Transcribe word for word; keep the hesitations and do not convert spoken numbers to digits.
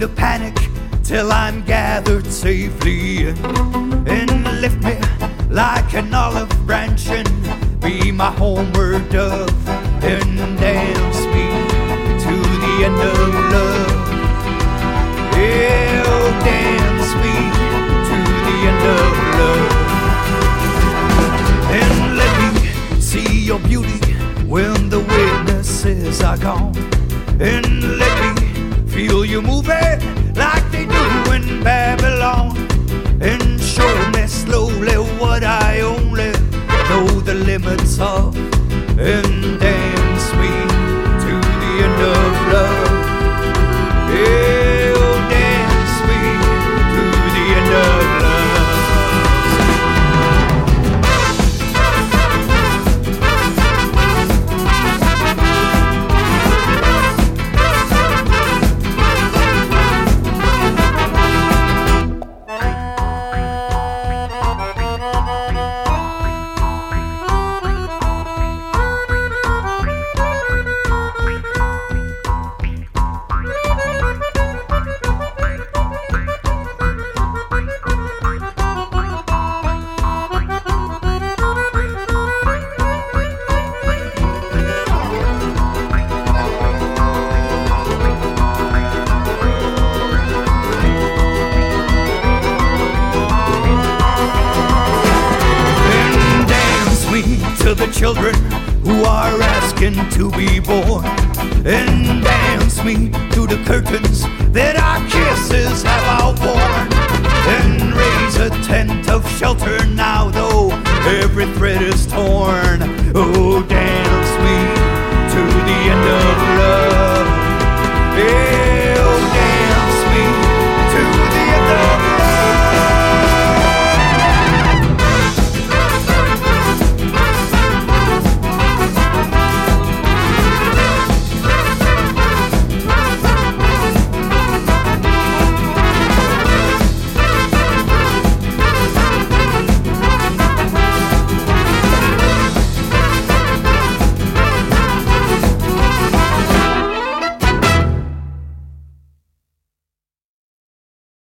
the panic till I'm gathered safely in, and lift me like an olive branch and be my homeward dove, and dance me to the end of love. Yeah, oh, dance me to the end of love, and let me see your beauty when the witnesses are gone, and let me feel you moving like they do in Babylon, and show me slowly what I only know the limits of, and dance me to the end of love. Yeah, oh, dance me to the end of the children who are asking to be born, and dance me to the curtains that our kisses have outworn, and raise a tent of shelter now though every thread is torn. Oh, dance me to the end of love. Yeah.